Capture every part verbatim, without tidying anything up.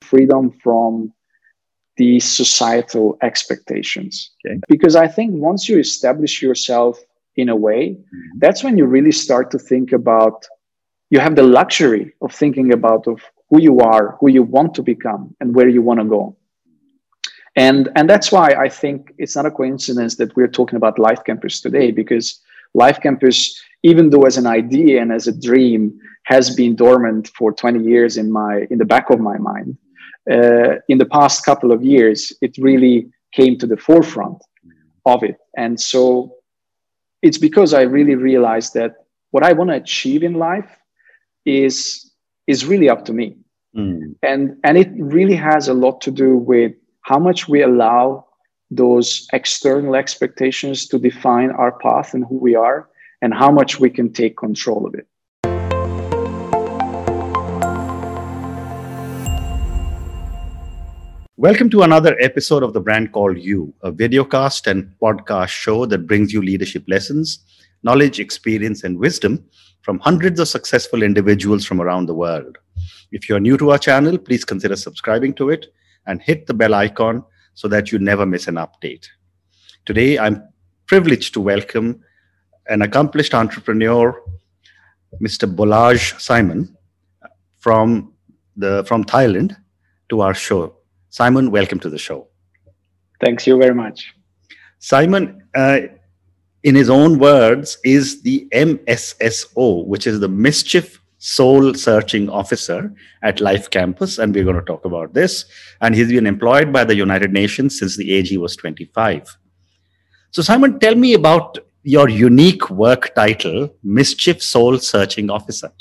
freedom from the societal expectations. Okay. Because I think once you establish yourself in a way, mm-hmm. that's when you really start to think about, you have the luxury of thinking about of who you are, who you want to become, and where you want to go. And, and that's why I think it's not a coincidence that we're talking about Life Campus today, because Life Campus, even though as an idea and as a dream, has been dormant for twenty years in my in the back of my mind. Uh, in the past couple of years, it really came to the forefront of it. And so it's because I really realized that what I want to achieve in life is, is really up to me. Mm. And, and it really has a lot to do with how much we allow those external expectations to define our path and who we are, and how much we can take control of it. Welcome to another episode of The Brand Called You, a videocast and podcast show that brings you leadership lessons, knowledge, experience, and wisdom from hundreds of successful individuals from around the world. If you're new to our channel, please consider subscribing to it and hit the bell icon so that you never miss an update. Today, I'm privileged to welcome an accomplished entrepreneur, Mister Bolaj Simon from, the, from Thailand, to our show. Simon, welcome to the show. Thanks you very much. Simon, uh, in his own words, is the M S S O, which is the Mischief Soul Searching Officer at Life Campus, and we're going to talk about this. And he's been employed by the United Nations since the age he was twenty-five. So Simon, tell me about your unique work title, Mischief Soul Searching Officer.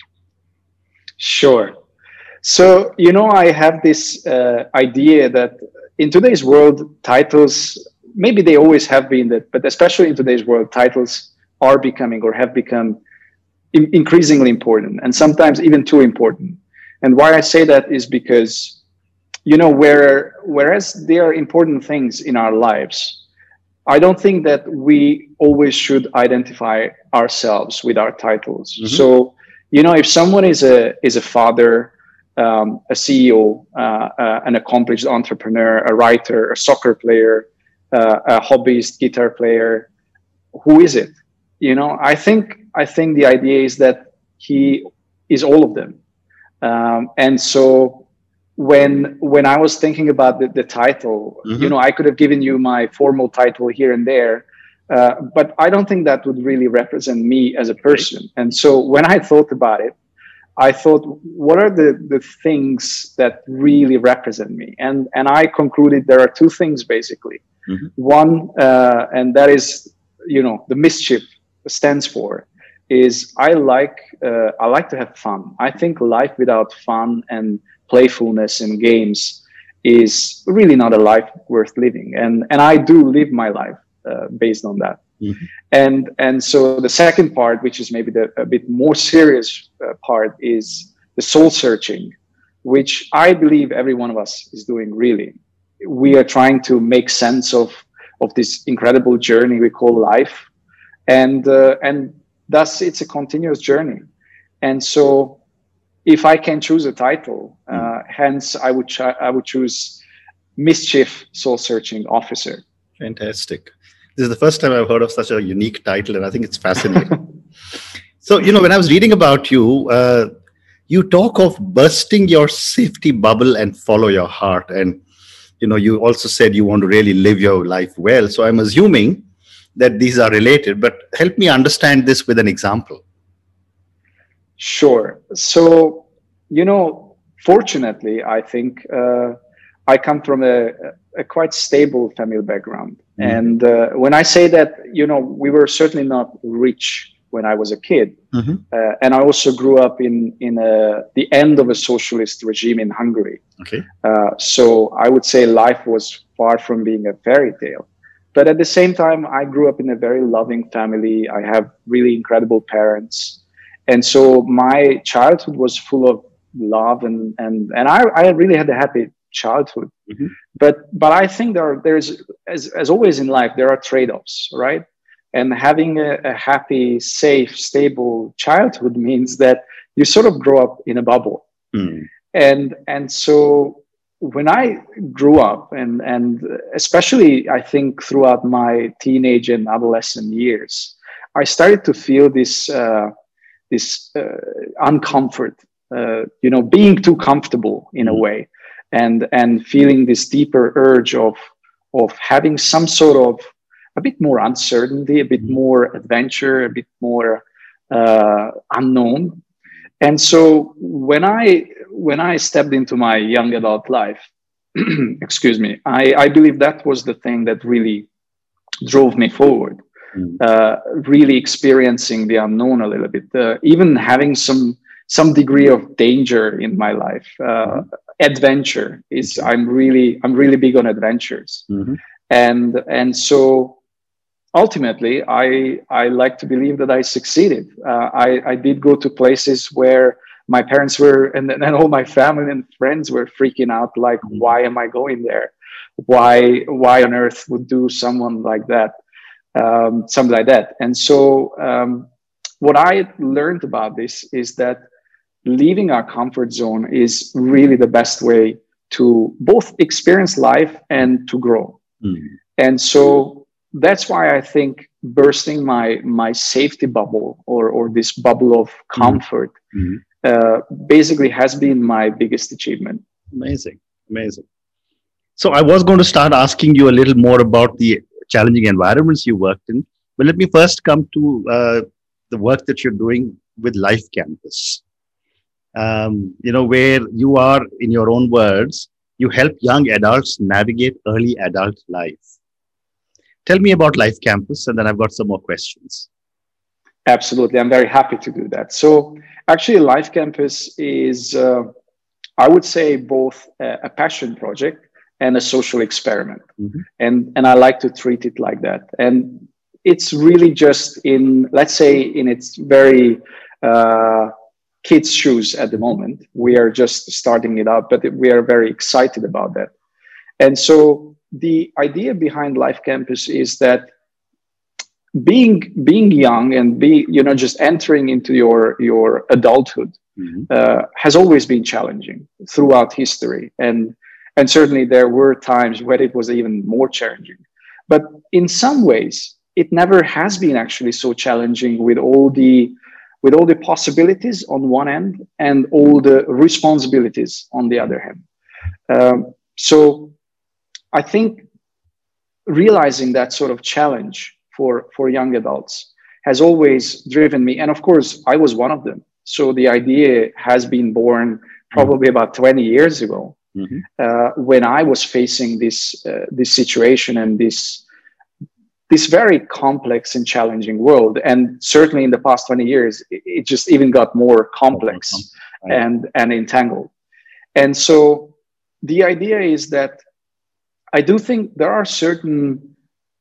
Sure. So, you know, I have this uh, idea that in today's world, titles, maybe they always have been that, but especially in today's world, titles are becoming or have become in- increasingly important, and sometimes even too important. And why I say that is because, you know, where, whereas there are important things in our lives, I don't think that we always should identify ourselves with our titles. Mm-hmm. So, you know, if someone is a is a father, Um, a C E O, uh, uh, an accomplished entrepreneur, a writer, a soccer player, uh, a hobbyist guitar player, who is it? You know, I think I think the idea is that he is all of them. Um, and so when when I was thinking about the, the title, mm-hmm. you know, I could have given you my formal title here and there, uh, but I don't think that would really represent me as a person. And so when I thought about it, I thought, what are the, the things that really represent me? And and I concluded there are two things, basically. Mm-hmm. One, uh, and that is, you know, the mischief stands for, is I like uh, I like to have fun. I think life without fun and playfulness and games is really not a life worth living. And, and I do live my life uh, based on that. Mm-hmm. And and so the second part, which is maybe the a bit more serious uh, part, is the soul searching, which I believe every one of us is doing. Really, we are trying to make sense of of this incredible journey we call life, and uh, and thus it's a continuous journey. And so, if I can choose a title, uh, mm-hmm. hence I would ch- I would choose Mischief Soul Searching Officer. Fantastic. This is the first time I've heard of such a unique title, and I think it's fascinating. So, you know, when I was reading about you, uh, you talk of bursting your safety bubble and follow your heart. And, you know, you also said you want to really live your life well. So I'm assuming that these are related, but help me understand this with an example. Sure. So, you know, fortunately, I think uh, I come from a, a quite stable family background. Mm-hmm. And uh, when I say that, you know, we were certainly not rich when I was a kid. Mm-hmm. Uh, and I also grew up in, in a, the end of a socialist regime in Hungary. Okay. Uh, so I would say life was far from being a fairy tale. But at the same time, I grew up in a very loving family. I have really incredible parents. And so my childhood was full of love, and, and, and I, I really had a happy childhood. Mm-hmm. But but I think there are, there's, as, as always in life, there are trade-offs, right? And having a, a happy, safe, stable childhood means that you sort of grow up in a bubble. Mm. And and so when I grew up, and and especially I think throughout my teenage and adolescent years, I started to feel this uh, this uh, uncomfort, uh, you know, being too comfortable in a way, and and feeling this deeper urge of of having some sort of a bit more uncertainty, a bit more adventure, a bit more uh, unknown. And so when I when I stepped into my young adult life, excuse me, I, I believe that was the thing that really drove me forward. Mm. Uh, really experiencing the unknown a little bit, uh, even having some some degree of danger in my life. Uh, mm. Adventure is Okay. I'm really I'm really big on adventures, Mm-hmm. and and so ultimately, I I like to believe that I succeeded. Uh, I I did go to places where my parents were, and and all my family and friends were freaking out. Like, Mhm. why am I going there? Why why on earth would do someone like that? Um, something like that. And so, um, what I learned about this is that leaving our comfort zone is really the best way to both experience life and to grow. Mm. And so that's why I think bursting my my safety bubble, or or this bubble of comfort, Mm. uh, basically has been my biggest achievement. Amazing, amazing. So I was going to start asking you a little more about the challenging environments you worked in, but let me first come to uh, the work that you're doing with Life Campus. Um, you know, where you are, in your own words, you help young adults navigate early adult life. Tell me about Life Campus, and then I've got some more questions. Absolutely, I'm very happy to do that. So actually, Life Campus is, uh, I would say, both a, a passion project and a social experiment, Mm-hmm. and and I like to treat it like that. And it's really just in, let's say, in its very uh, kids' shoes at the moment. We are just starting it up, but we are very excited about that. And so the idea behind Life Campus is that being being young and be you know just entering into your your adulthood Mm-hmm. uh, has always been challenging throughout history, and and certainly there were times where it was even more challenging. But in some ways, it never has been actually so challenging, with all the with all the possibilities on one end and all the responsibilities on the other hand. Um, so I think realizing that sort of challenge for for young adults has always driven me, and of course I was one of them. So the idea has been born probably about twenty years ago, Mm-hmm. uh, when I was facing this uh, this situation and this this very complex and challenging world. And certainly in the past twenty years, it, it just even got more complex Right. and and entangled. And so the idea is that I do think there are certain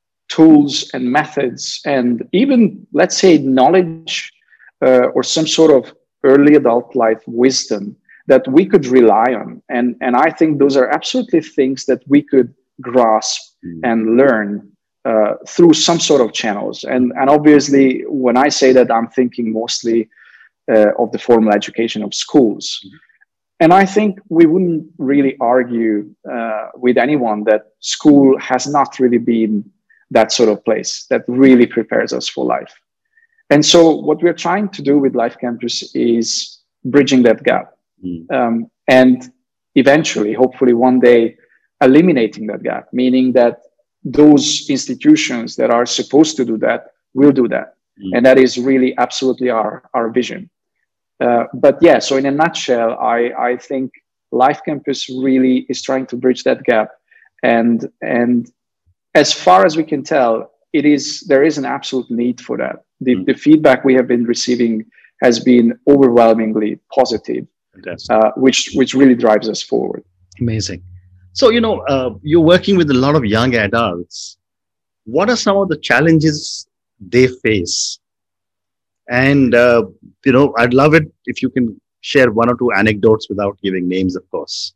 tools and methods, and even, let's say, knowledge, uh, or some sort of early adult life wisdom that we could rely on. And, and I think those are absolutely things that we could grasp Mm. and learn uh, through some sort of channels. And, and obviously, when I say that, I'm thinking mostly uh, of the formal education of schools. And I think we wouldn't really argue uh, with anyone that school has not really been that sort of place that really prepares us for life. And so what we're trying to do with Life Campus is bridging that gap. Mm. Um, and eventually, hopefully one day, eliminating that gap, meaning that those institutions that are supposed to do that will do that. Mm. And that is really absolutely our, our vision. Uh, but yeah, so in a nutshell, I, I think Life Campus really is trying to bridge that gap. And, and as far as we can tell, it is, there is an absolute need for that. The, Mm. the feedback we have been receiving has been overwhelmingly positive, Fantastic. uh, which, which really drives us forward. Amazing. So, you know, uh, you're working with a lot of young adults. What are some of the challenges they face? And, uh, you know, I'd love it if you can share one or two anecdotes without giving names, of course.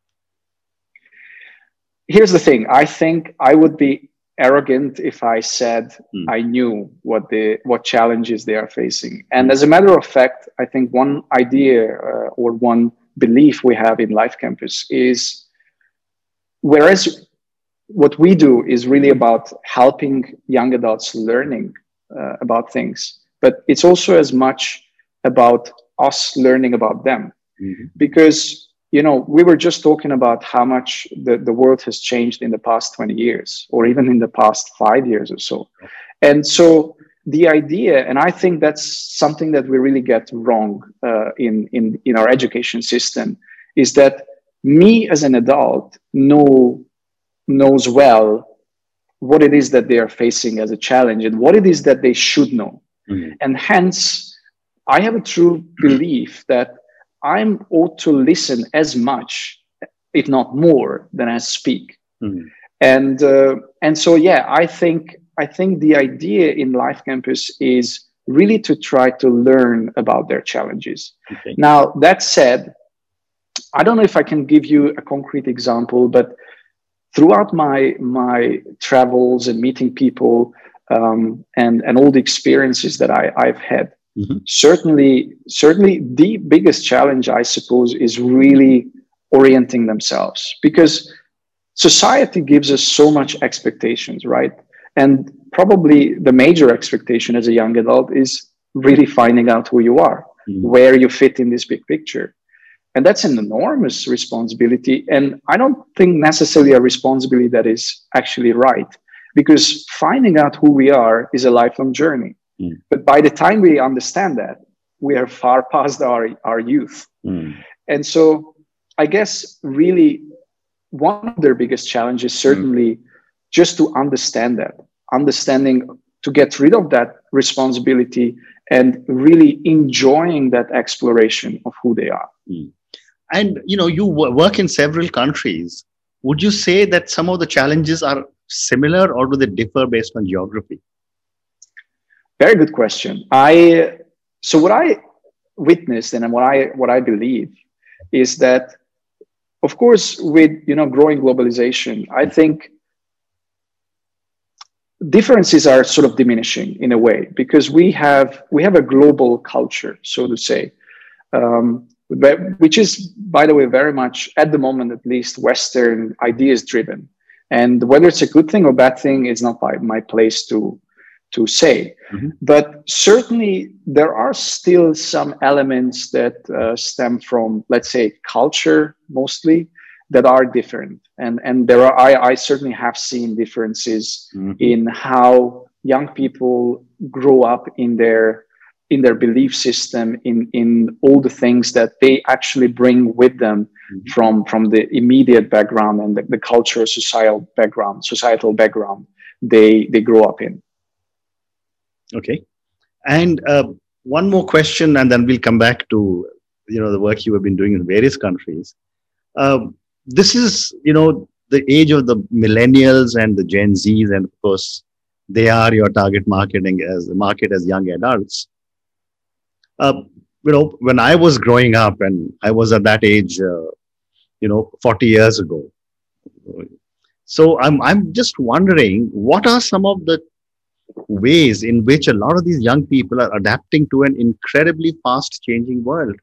Here's the thing. I think I would be arrogant if I said Hmm. I knew what the what challenges they are facing. And Hmm. as a matter of fact, I think one idea uh, or one belief we have in Life Campus is whereas what we do is really about helping young adults learning uh, about things, but it's also as much about us learning about them. Mm-hmm. Because, you know, we were just talking about how much the, the world has changed in the past twenty years, or even in the past five years or so. And so the idea, and I think that's something that we really get wrong uh, in, in, in our education system, is that me as an adult know, knows well what it is that they are facing as a challenge and what it is that they should know. Mm-hmm. And hence, I have a true belief that I'm ought to listen as much, if not more, than I speak. Mm-hmm. And uh, and so, yeah, I think I think the idea in Life Campus is really to try to learn about their challenges. Okay. Now, that said, I don't know if I can give you a concrete example, but throughout my my travels and meeting people um, and and all the experiences that I, I've had, mm-hmm. certainly certainly the biggest challenge, I suppose, is really orienting themselves, because society gives us so much expectations, right? And probably the major expectation as a young adult is really finding out who you are, mm-hmm. where you fit in this big picture. And that's an enormous responsibility. And I don't think necessarily a responsibility that is actually right, because finding out who we are is a lifelong journey. Mm. But by the time we understand that, we are far past our, our youth. Mm. And so I guess really one of their biggest challenges, certainly, mm. just to understand that, understanding, to get rid of that responsibility and really enjoying that exploration of who they are. Mm. And, you know, you work in several countries. Would you say that some of the challenges are similar, or do they differ based on geography? Very good question. I so what I witnessed and what I what I believe is that, of course, with you know growing globalization, I think differences are sort of diminishing in a way, because we have we have a global culture, so to say. Um, which is, by the way, very much, at the moment at least, Western ideas driven. And whether it's a good thing or bad thing is not by my place to, to say. Mm-hmm. But certainly there are still some elements that uh, stem from, let's say, culture mostly, that are different. And, and there are, I, I certainly have seen differences mm-hmm. in how young people grow up in their in their belief system, in, in all the things that they actually bring with them mm-hmm. from, from the immediate background and the, the cultural, societal background, societal background they, they grow up in. Okay. And uh, one more question, and then we'll come back to, you know, the work you have been doing in various countries. Uh, this is, you know, the age of the millennials and the Gen Zs, and of course, they are your target marketing as the market as young adults. Uh, you know, when I was growing up, and I was at that age, uh, you know, forty years ago. So I'm I'm just wondering, what are some of the ways in which a lot of these young people are adapting to an incredibly fast changing world?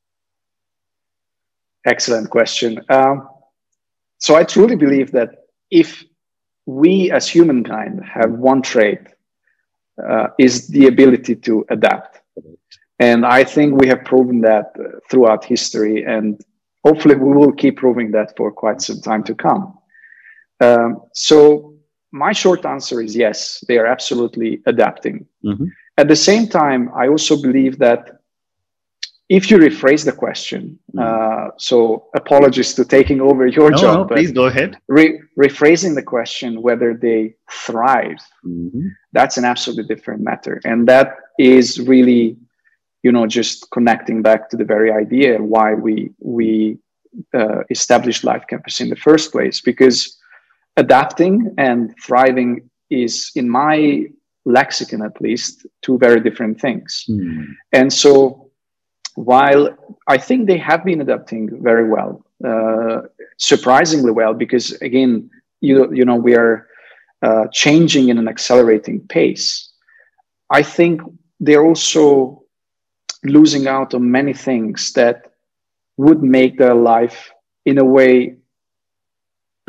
Excellent question. Um, so I truly believe that if we as humankind have one trait, uh, is the ability to adapt. And I think we have proven that uh, throughout history, and hopefully we will keep proving that for quite some time to come. Um, so my short answer is yes, they are absolutely adapting. Mm-hmm. At the same time, I also believe that if you rephrase the question, mm-hmm. uh, so apologies to taking over your no, job. No, please go ahead. Re- rephrasing the question, whether they thrive, mm-hmm. that's an absolutely different matter. And that is really, you know, just connecting back to the very idea why we we uh, established Life Campus in the first place, because adapting and thriving is, in my lexicon at least, two very different things. Mm. And so while I think they have been adapting very well, uh, surprisingly well, because again, you, you know, we are uh, changing in an accelerating pace, I think they're also losing out on many things that would make their life in a way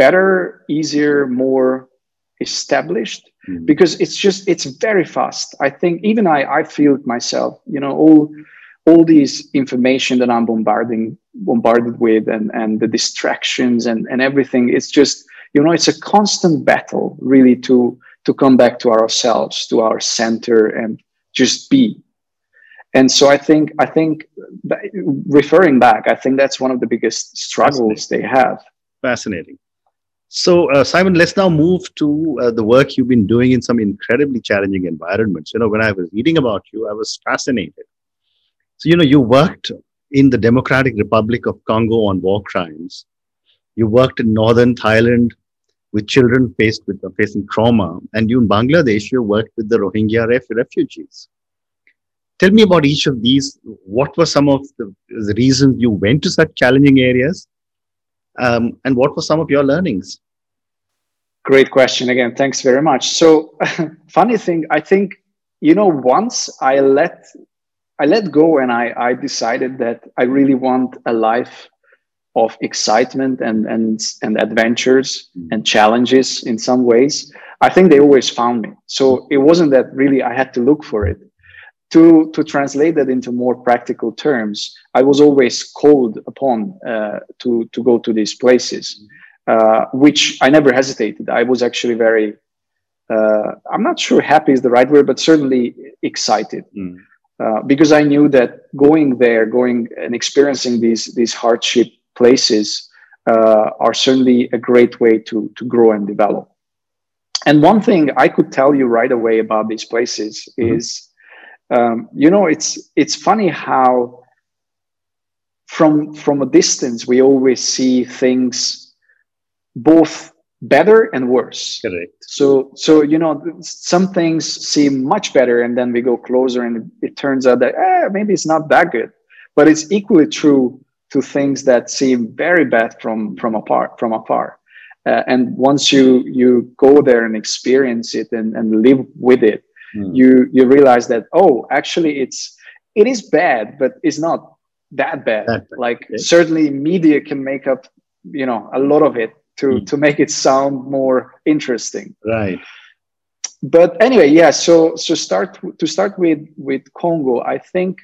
better, easier, more established, Mm. because it's just it's very fast. I think even I I feel it myself. You know, all all these information that I'm bombarding bombarded with, and and the distractions and and everything. It's just, you know, it's a constant battle really to to come back to ourselves, to our center, and just be. And so I think I think that, referring back, I think that's one of the biggest struggles they have. Fascinating. So, uh, Simon, let's now move to uh, the work you've been doing in some incredibly challenging environments. You know, when I was reading about you, I was fascinated. So, you know, you worked in the Democratic Republic of Congo on war crimes. You worked in northern Thailand with children faced with uh, facing trauma, and you in Bangladesh, you worked with the Rohingya ref- refugees. Tell me about each of these. What were some of the, the reasons you went to such challenging areas, um, and what were some of your learnings? Great question again. Thanks very much. So, funny thing, I think, you know, once I let I let go, and I I decided that I really want a life of excitement and and and adventures and challenges in some ways. I think they always found me. So it wasn't that really I had to look for it. To to translate that into more practical terms, I was always called upon uh, to to go to these places, uh, which I never hesitated. I was actually very, uh, I'm not sure happy is the right word, but certainly excited. Mm. Uh, because I knew that going there, going and experiencing these these hardship places uh, are certainly a great way to to grow and develop. And one thing I could tell you right away about these places Mm-hmm. is, um, you know, it's it's funny how from from a distance we always see things both better and worse. Correct. So, so you know, some things seem much better, and then we go closer, and it turns out that eh, maybe it's not that good. But it's equally true to things that seem very bad from from apart from afar. Uh, and once you you go there and experience it and, and live with it, Mm. you you realize that, oh, actually, it's it is bad, but it's not that bad. That bad. Like Okay. certainly, media can make up, you know, a lot of it to Mm. to make it sound more interesting. Right. But anyway, yeah. So so start to start with with Congo. I think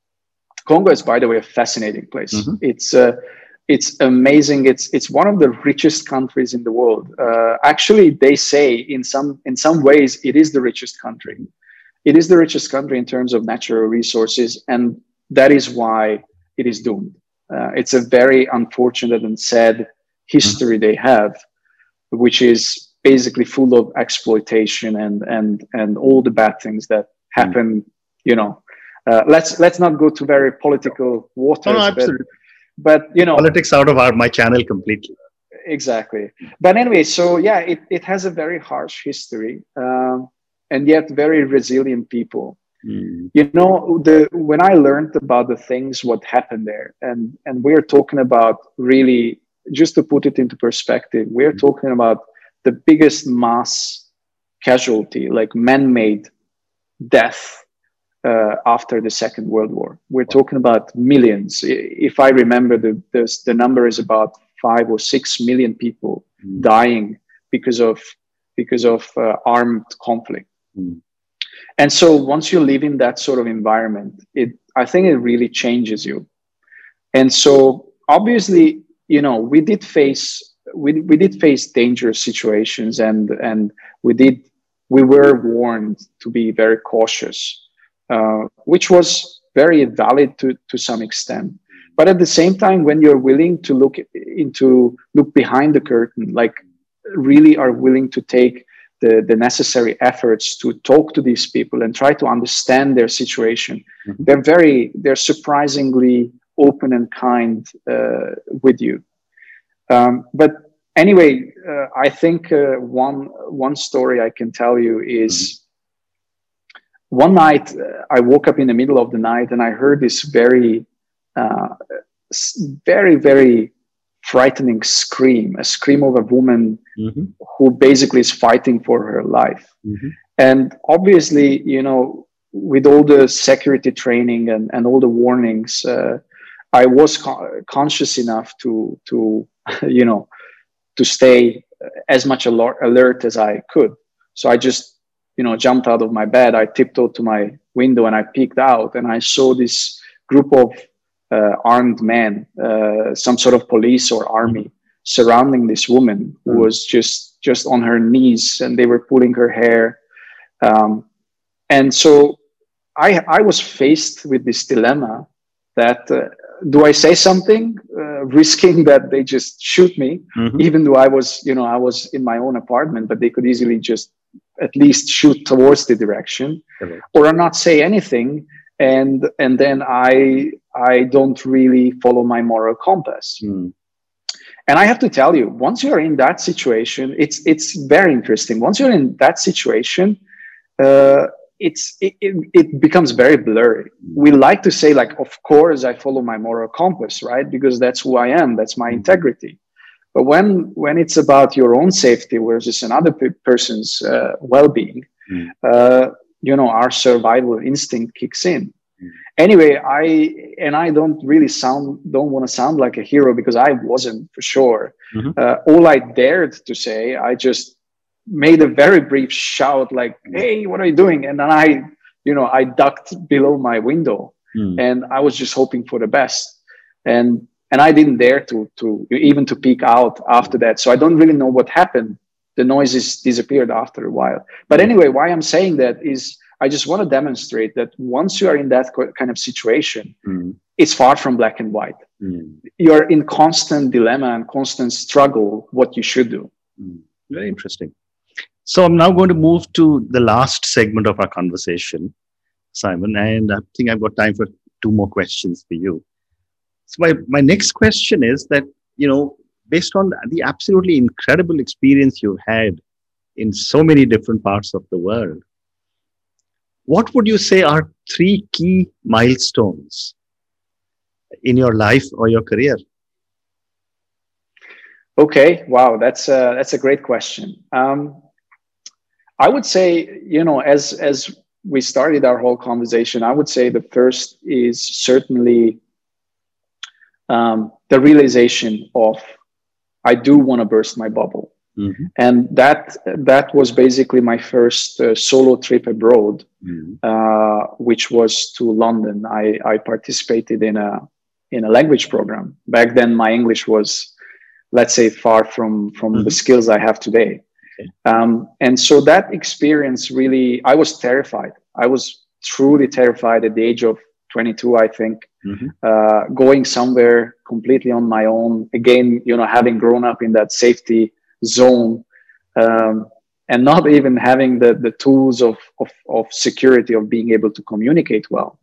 Congo is, by the way, a fascinating place. Mm-hmm. It's uh, it's amazing. It's it's one of the richest countries in the world. Uh, actually, they say in some in some ways it is the richest country. It is the richest country in terms of natural resources, and that is why it is doomed. Uh, it's a very unfortunate and sad history they have, which is basically full of exploitation and and and all the bad things that happen. You know, uh, let's let's not go to very political waters. No, no, but, absolutely. but you know, Politics out of our my channel completely. exactly. But anyway, so yeah, it it has a very harsh history, um, and yet very resilient people. Mm. You know, the when I learned about the things what happened there, and and we're talking about really, just to put it into perspective, we're Mm. talking about the biggest mass casualty, like man-made death uh, after the Second World War. We're talking about millions. I- If I remember, the the, the number is about five or six million people Mm. dying because of because of uh, armed conflict. Mm. And so once you live in that sort of environment, it I think it really changes you. And so obviously, you know, we did face we we did face dangerous situations, and and we did we were warned to be very cautious, uh, which was very valid to to some extent. But at the same time, when you're willing to look into look behind the curtain, like really are willing to take the, the necessary efforts to talk to these people and try to understand their situation, Mhm. they're very they're surprisingly open and kind uh, with you. Um, but anyway, uh, I think uh, one one story I can tell you is one night uh, I woke up in the middle of the night and I heard this very, uh, s- very, very frightening scream, a scream of a woman Mhm. who basically is fighting for her life. Mhm. And obviously, you know, with all the security training and, and all the warnings, uh, I was co- conscious enough to, to, you know, to stay as much alert, alert as I could. So I just, you know, jumped out of my bed. I tiptoed to my window and I peeked out, and I saw this group of uh, armed men, uh, some sort of police or army, surrounding this woman who was just just on her knees, and they were pulling her hair. Um, and so I, I was faced with this dilemma that uh, do I say something, uh, risking that they just shoot me, mm-hmm. even though I was, you know, I was in my own apartment, but they could easily just at least shoot towards the direction, okay. or not say anything, and and then I I don't really follow my moral compass. Mm. And I have to tell you, once you're in that situation, it's it's very interesting. Once you're in that situation, uh, it's it, it, it becomes very blurry. We like to say, like, of course I follow my moral compass, right? Because that's who I am, that's my integrity. But when when it's about your own safety versus another pe- person's uh, well-being, mm. uh, you know, our survival instinct kicks in. Mm. Anyway, I and I don't really sound don't want to sound like a hero, because I wasn't, for sure. Mm-hmm. Uh, all I dared to say, I just made a very brief shout, like, "Hey, what are you doing?" And then I, you know, I ducked below my window, mm. and I was just hoping for the best. And and I didn't dare to to even to peek out after that. So I don't really know what happened. The noises disappeared after a while. But anyway, why I'm saying that is, I just want to demonstrate that once you are in that kind of situation, mm. it's far from black and white. Mm. You're in constant dilemma and constant struggle what you should do. Mm. Very interesting. So I'm now going to move to the last segment of our conversation, Simon, and I think I've got time for two more questions for you. So my, my next question is that, you know, based on the absolutely incredible experience you've had in so many different parts of the world, what would you say are three key milestones in your life or your career? Okay, wow, that's a, that's a great question. Um, I would say, you know, as as we started our whole conversation, I would say the first is certainly um, the realization of, I do want to burst my bubble. Mm-hmm. And that that was basically my first uh, solo trip abroad, mm-hmm. uh, which was to London. I, I participated in a in a language program. Back then, my English was, let's say, far from from mm-hmm. the skills I have today. Okay. Um, and so that experience really, I was terrified. I was truly terrified at the age of twenty-two, I think, mm-hmm. uh, going somewhere completely on my own. Again, you know, having grown up in that safety zone, um, and not even having the, the tools of, of, of security, of being able to communicate well.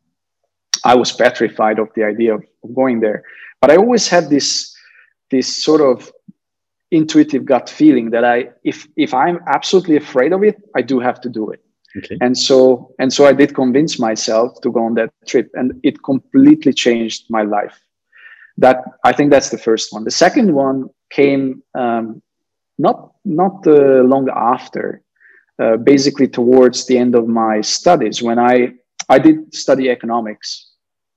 I was petrified of the idea of, of going there. But I always had this, this sort of intuitive gut feeling that I, if, if I'm absolutely afraid of it, I do have to do it. Okay. And so, and so I did convince myself to go on that trip, and it completely changed my life. That, I think that's the first one. The second one came, um, not, not uh, long after, uh, basically towards the end of my studies, when I, I did study economics,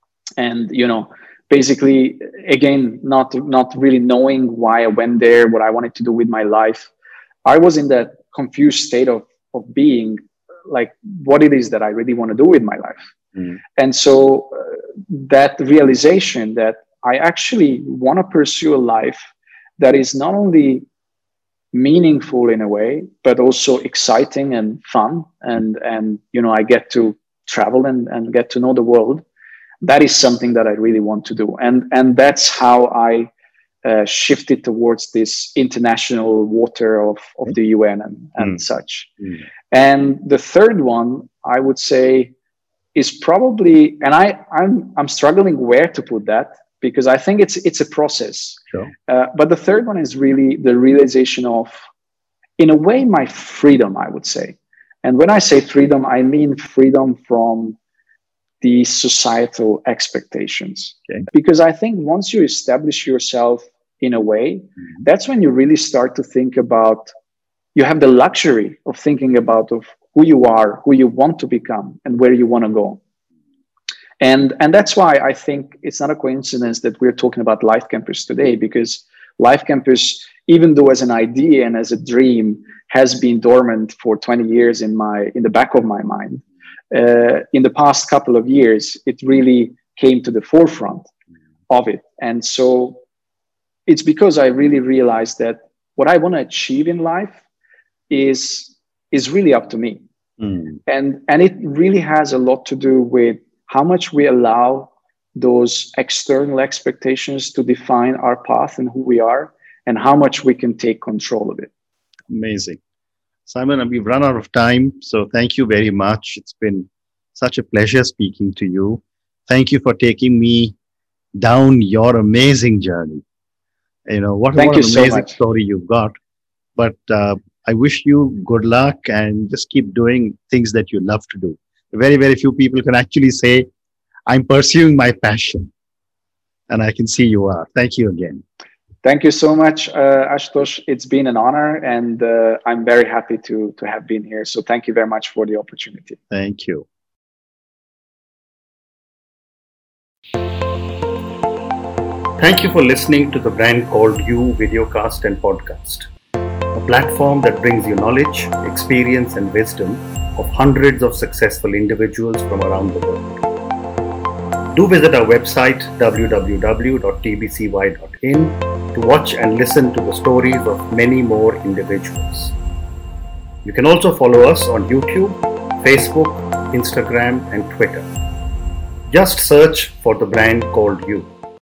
and, you know, basically, again, not, not really knowing why I went there, what I wanted to do with my life. I was in that confused state of, of being, like, what it is that I really want to do with my life. Mm. And so uh, that realization that I actually want to pursue a life that is not only meaningful in a way, but also exciting and fun. And, and you know, I get to travel and, and get to know the world. That is something that I really want to do. And, and that's how I uh, shifted towards this international water of, of the U N and, and mm. such. Mm. And the third one, I would say, is probably, and I, I'm, I'm struggling where to put that, because I think it's, it's a process. Sure. Uh, but the third one is really the realization of, in a way, my freedom, I would say. And when I say freedom, I mean freedom from the societal expectations. Okay. Because I think once you establish yourself in a way, mm-hmm. that's when you really start to think about, you have the luxury of thinking about of who you are, who you want to become, and where you want to go. And, and that's why I think it's not a coincidence that we're talking about Life Campus today, because Life Campus, even though as an idea and as a dream, has been dormant for twenty years in my in the back of my mind. Uh, in the past couple of years, it really came to the forefront of it. And so it's because I really realized that what I want to achieve in life is, is really up to me. Mm. And, and it really has a lot to do with how much we allow those external expectations to define our path and who we are, and how much we can take control of it. Amazing. Simon, we've run out of time, so thank you very much. It's been such a pleasure speaking to you. Thank you for taking me down your amazing journey. You know, what, thank what you an so amazing much. story you've got. But uh, I wish you good luck and just keep doing things that you love to do. Very, very few people can actually say, I'm pursuing my passion. And I can see you are. Thank you again. Thank you so much, uh, Ashutosh. It's been an honor, and uh, I'm very happy to, to have been here. So thank you very much for the opportunity. Thank you. Thank you for listening to the Brand Called You videocast and podcast, a platform that brings you knowledge, experience, and wisdom of hundreds of successful individuals from around the world. Do visit our website w w w dot t b c y dot in to watch and listen to the stories of many more individuals. You can also follow us on YouTube, Facebook, Instagram, and Twitter. Just search for the Brand Called You.